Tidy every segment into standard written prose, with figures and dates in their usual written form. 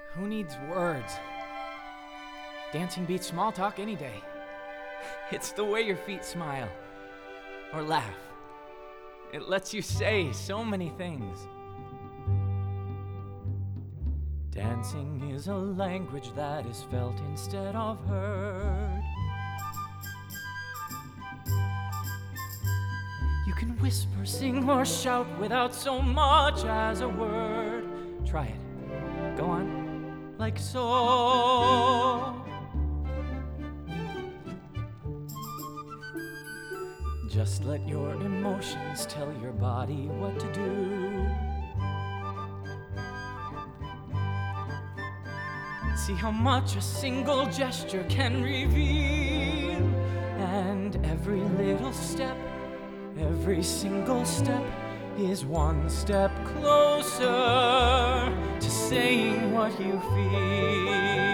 Who needs words? Dancing beats small talk any day. It's the way your feet smile or laugh. It lets you say so many things. Dancing is a language that is felt instead of heard. You can whisper, sing, or shout without so much as a word. Try it. Go on, like so. Just let your emotions tell your body what to do. See how much a single gesture can reveal. And every little step, every single step is one step closer to saying what you feel.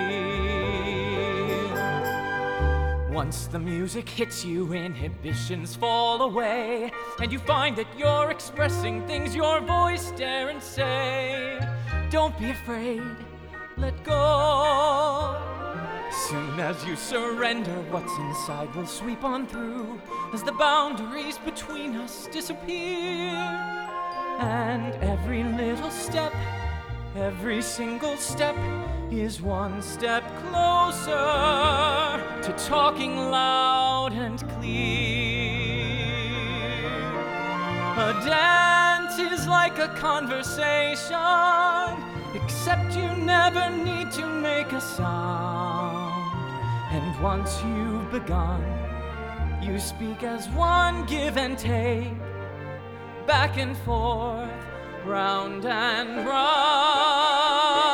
Once the music hits you, inhibitions fall away, and you find that you're expressing things your voice daren't say. Don't be afraid, let go. Soon as you surrender, what's inside will sweep on through, as the boundaries between us disappear. And every little step, every single step is one step closer to talking loud and clear. A dance is like a conversation, except you never need to make a sound. And once you've begun, you speak as one, give and take, back and forth, round and round.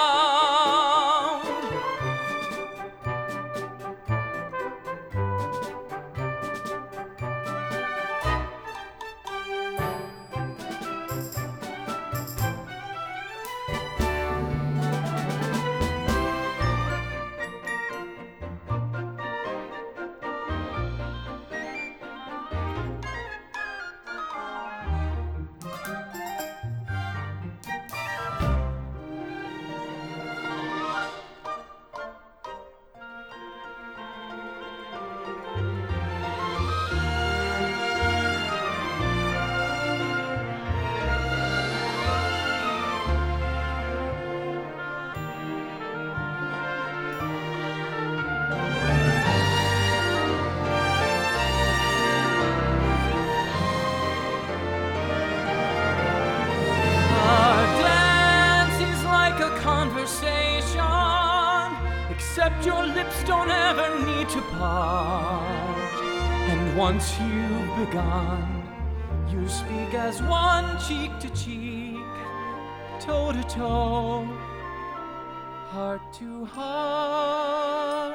Except your lips don't ever need to part. And once you've begun, you speak as one, cheek to cheek, toe to toe, heart to heart.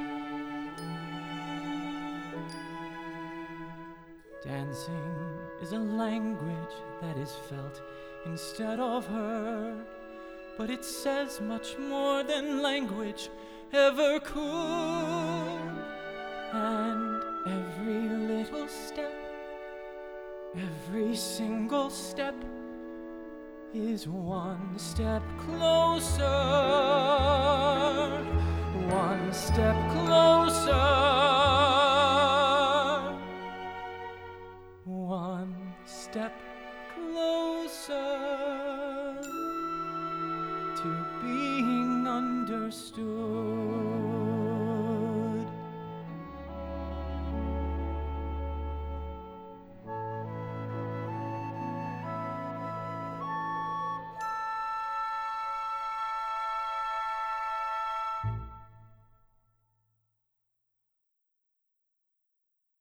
Dancing is a language that is felt instead of heard, but it says much more than language ever could. And every little step, every single step is one step closer, one step closer, one step closer to being understood.